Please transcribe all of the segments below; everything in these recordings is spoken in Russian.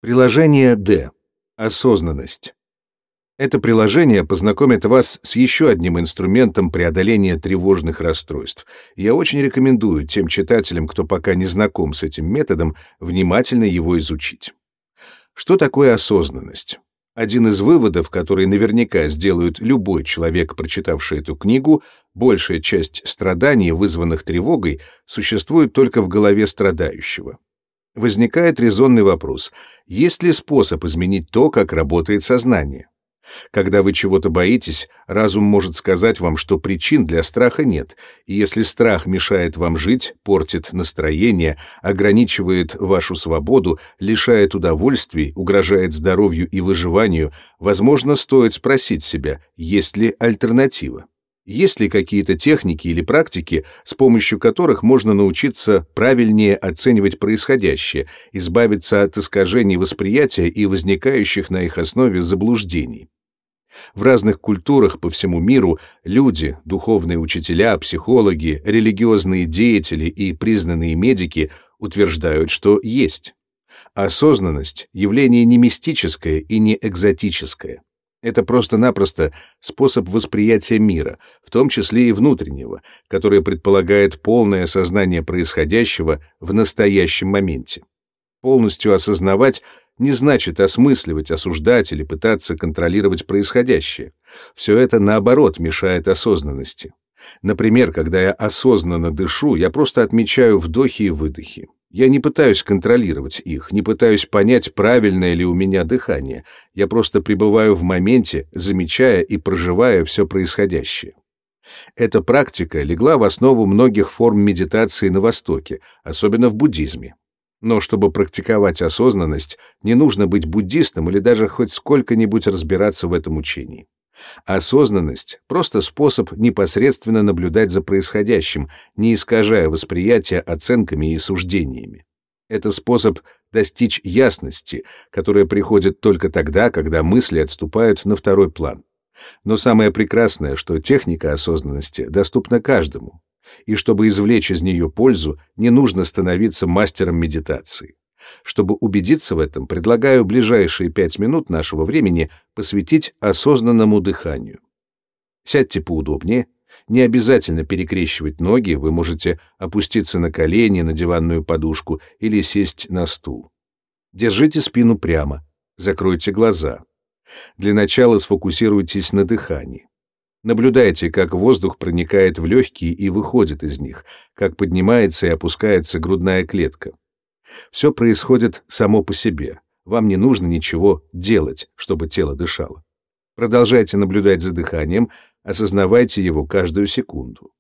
Приложение D. Осознанность. Это приложение познакомит вас с еще одним инструментом преодоления тревожных расстройств. Я очень рекомендую тем читателям, кто пока не знаком с этим методом, внимательно его изучить. Что такое осознанность? Один из выводов, который наверняка сделает любой человек, прочитавший эту книгу, большая часть страданий, вызванных тревогой, существует только в голове страдающего. Возникает резонный вопрос: есть ли способ изменить то, как работает сознание? Когда вы чего-то боитесь, разум может сказать вам, что причин для страха нет, и если страх мешает вам жить, портит настроение, ограничивает вашу свободу, лишает удовольствий, угрожает здоровью и выживанию, возможно, стоит спросить себя, есть ли альтернатива? Есть ли какие-то техники или практики, с помощью которых можно научиться правильнее оценивать происходящее, избавиться от искажений восприятия и возникающих на их основе заблуждений? В разных культурах по всему миру люди, духовные учителя, психологи, религиозные деятели и признанные медики утверждают, что есть. Осознанность — явление не мистическое и не экзотическое. Это просто-напросто способ восприятия мира, в том числе и внутреннего, который предполагает полное осознание происходящего в настоящем моменте. Полностью осознавать не значит осмысливать, осуждать или пытаться контролировать происходящее. Все это, наоборот, мешает осознанности. Например, когда я осознанно дышу, я просто отмечаю вдохи и выдохи. Я не пытаюсь контролировать их, не пытаюсь понять, правильное ли у меня дыхание. Я просто пребываю в моменте, замечая и проживая все происходящее. Эта практика легла в основу многих форм медитации на Востоке, особенно в буддизме. Но чтобы практиковать осознанность, не нужно быть буддистом или даже хоть сколько-нибудь разбираться в этом учении. Осознанность — просто способ непосредственно наблюдать за происходящим, не искажая восприятие оценками и суждениями. Это способ достичь ясности, которая приходит только тогда, когда мысли отступают на второй план. Но самое прекрасное, что техника осознанности доступна каждому, и чтобы извлечь из нее пользу, не нужно становиться мастером медитации. Чтобы убедиться в этом, предлагаю ближайшие 5 минут нашего времени посвятить осознанному дыханию. Сядьте поудобнее, не обязательно перекрещивать ноги, вы можете опуститься на колени, на диванную подушку или сесть на стул. Держите спину прямо, закройте глаза. Для начала сфокусируйтесь на дыхании. Наблюдайте, как воздух проникает в легкие и выходит из них, как поднимается и опускается грудная клетка. Все происходит само по себе. Вам не нужно ничего делать, чтобы тело дышало. Продолжайте наблюдать за дыханием, осознавайте его каждую секунду.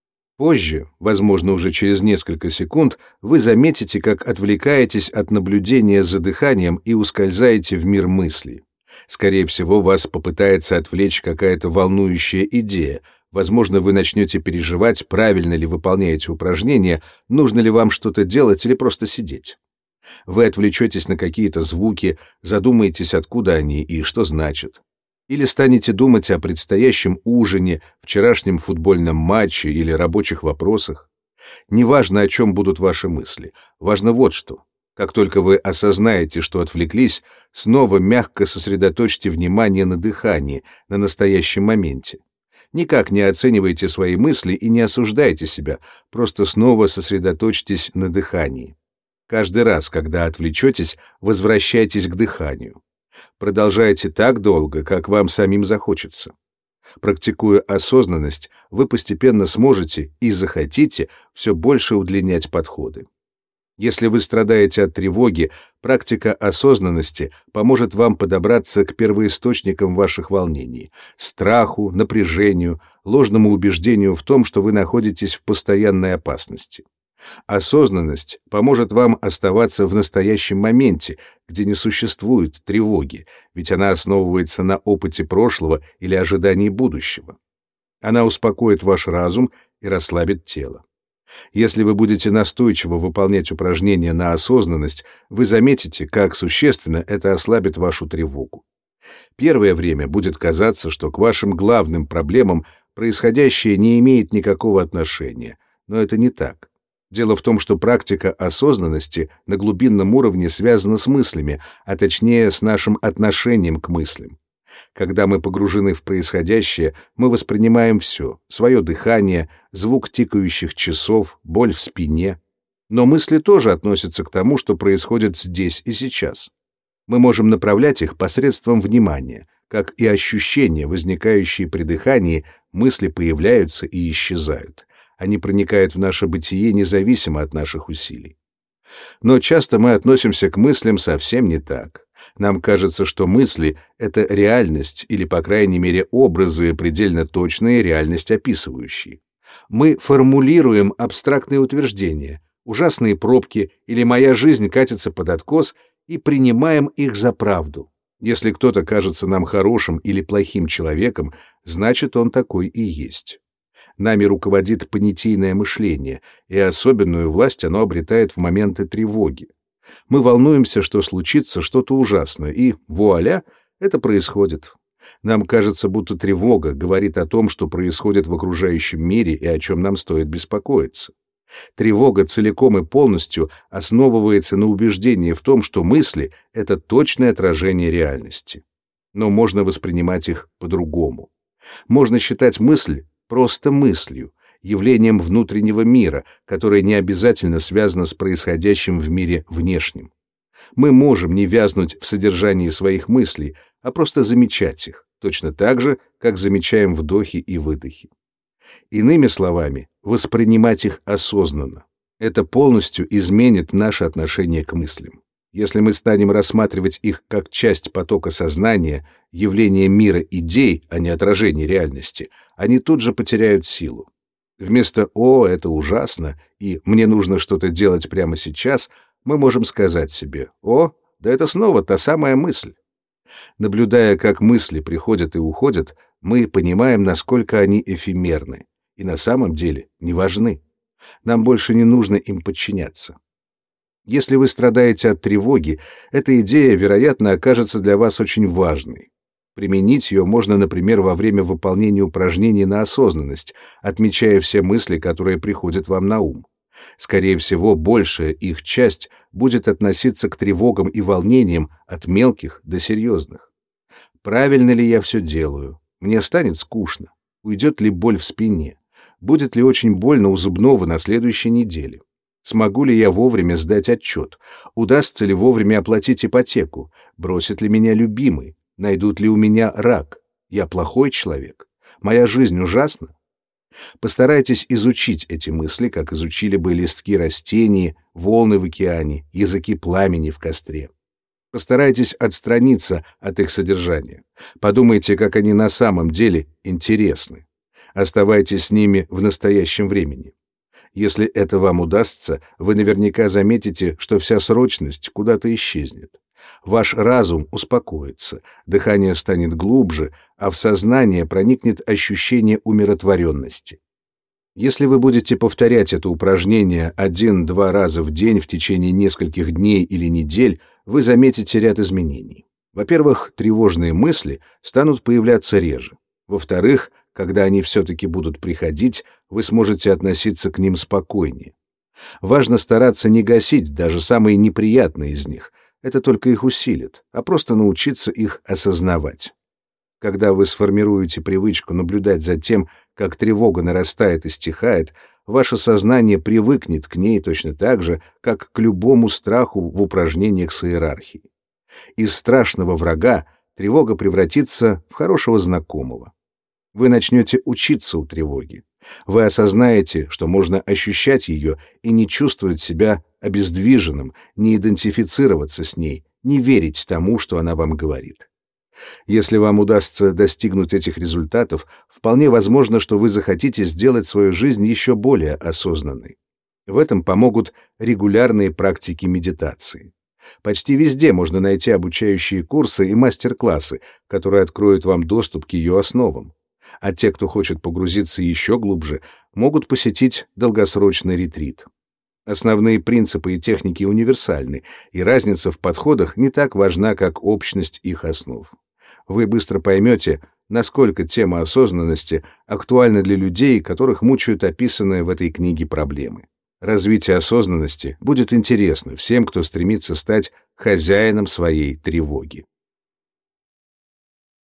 Позже, возможно, уже через несколько секунд, вы заметите, как отвлекаетесь от наблюдения за дыханием и ускользаете в мир мыслей. Скорее всего, вас попытается отвлечь какая-то волнующая идея. Возможно, вы начнете переживать, правильно ли выполняете упражнения, нужно ли вам что-то делать или просто сидеть. Вы отвлечетесь на какие-то звуки, задумаетесь, откуда они и что значат. Или станете думать о предстоящем ужине, вчерашнем футбольном матче или рабочих вопросах. Неважно, о чем будут ваши мысли. Важно вот что. Как только вы осознаете, что отвлеклись, снова мягко сосредоточьте внимание на дыхании, на настоящем моменте. Никак не оценивайте свои мысли и не осуждайте себя, просто снова сосредоточьтесь на дыхании. Каждый раз, когда отвлечетесь, возвращайтесь к дыханию. Продолжайте так долго, как вам самим захочется. Практикуя осознанность, вы постепенно сможете и захотите все больше удлинять подходы. Если вы страдаете от тревоги, практика осознанности поможет вам подобраться к первоисточникам ваших волнений — страху, напряжению, ложному убеждению в том, что вы находитесь в постоянной опасности. Осознанность поможет вам оставаться в настоящем моменте, где не существует тревоги, ведь она основывается на опыте прошлого или ожидании будущего. Она успокоит ваш разум и расслабит тело. Если вы будете настойчиво выполнять упражнения на осознанность, вы заметите, как существенно это ослабит вашу тревогу. Первое время будет казаться, что к вашим главным проблемам происходящее не имеет никакого отношения, но это не так. Дело в том, что практика осознанности на глубинном уровне связана с мыслями, а точнее с нашим отношением к мыслям. Когда мы погружены в происходящее, мы воспринимаем все: свое дыхание, звук тикающих часов, боль в спине. Но мысли тоже относятся к тому, что происходит здесь и сейчас. Мы можем направлять их посредством внимания, как и ощущения, возникающие при дыхании, мысли появляются и исчезают. Они проникают в наше бытие независимо от наших усилий. Но часто мы относимся к мыслям совсем не так. Нам кажется, что мысли — это реальность или, по крайней мере, образы, предельно точные, реальность описывающие. Мы формулируем абстрактные утверждения, ужасные пробки или «моя жизнь катится под откос» и принимаем их за правду. Если кто-то кажется нам хорошим или плохим человеком, значит, он такой и есть. Нами руководит понятийное мышление, и особенную власть оно обретает в моменты тревоги. Мы волнуемся, что случится что-то ужасное, и, вуаля, это происходит. Нам кажется, будто тревога говорит о том, что происходит в окружающем мире и о чем нам стоит беспокоиться. Тревога целиком и полностью основывается на убеждении в том, что мысли — это точное отражение реальности. Но можно воспринимать их по-другому. Можно считать мысль просто мыслью, явлением внутреннего мира, которое не обязательно связано с происходящим в мире внешним. Мы можем не вязнуть в содержании своих мыслей, а просто замечать их, точно так же, как замечаем вдохи и выдохи. Иными словами, воспринимать их осознанно. Это полностью изменит наше отношение к мыслям. Если мы станем рассматривать их как часть потока сознания, явление мира идей, а не отражение реальности, они тут же потеряют силу. Вместо «О, это ужасно» и «Мне нужно что-то делать прямо сейчас» мы можем сказать себе «О, да это снова та самая мысль». Наблюдая, как мысли приходят и уходят, мы понимаем, насколько они эфемерны и на самом деле не важны. Нам больше не нужно им подчиняться. Если вы страдаете от тревоги, эта идея, вероятно, окажется для вас очень важной. Применить ее можно, например, во время выполнения упражнений на осознанность, отмечая все мысли, которые приходят вам на ум. Скорее всего, большая их часть будет относиться к тревогам и волнениям от мелких до серьезных. Правильно ли я все делаю? Мне станет скучно? Уйдет ли боль в спине? Будет ли очень больно у зубного на следующей неделе? Смогу ли я вовремя сдать отчет? Удастся ли вовремя оплатить ипотеку? Бросит ли меня любимый? Найдут ли у меня рак? Я плохой человек? Моя жизнь ужасна? Постарайтесь изучить эти мысли, как изучили бы листки растений, волны в океане, языки пламени в костре. Постарайтесь отстраниться от их содержания. Подумайте, как они на самом деле интересны. Оставайтесь с ними в настоящем времени. Если это вам удастся, вы наверняка заметите, что вся срочность куда-то исчезнет. Ваш разум успокоится, дыхание станет глубже, а в сознание проникнет ощущение умиротворенности. Если вы будете повторять это упражнение 1-2 раза в день в течение нескольких дней или недель, вы заметите ряд изменений. Во-первых, тревожные мысли станут появляться реже. Во-вторых, когда они все-таки будут приходить, вы сможете относиться к ним спокойнее. Важно стараться не гасить даже самые неприятные из них. Это только их усилит, а просто научиться их осознавать. Когда вы сформируете привычку наблюдать за тем, как тревога нарастает и стихает, ваше сознание привыкнет к ней точно так же, как к любому страху в упражнениях с иерархией. Из страшного врага тревога превратится в хорошего знакомого. Вы начнете учиться у тревоги. Вы осознаете, что можно ощущать ее и не чувствовать себя обездвиженным, не идентифицироваться с ней, не верить тому, что она вам говорит. Если вам удастся достигнуть этих результатов, вполне возможно, что вы захотите сделать свою жизнь еще более осознанной. В этом помогут регулярные практики медитации. Почти везде можно найти обучающие курсы и мастер-классы, которые откроют вам доступ к ее основам. А те, кто хочет погрузиться еще глубже, могут посетить долгосрочный ретрит. Основные принципы и техники универсальны, и разница в подходах не так важна, как общность их основ. Вы быстро поймете, насколько тема осознанности актуальна для людей, которых мучают описанные в этой книге проблемы. Развитие осознанности будет интересно всем, кто стремится стать хозяином своей тревоги.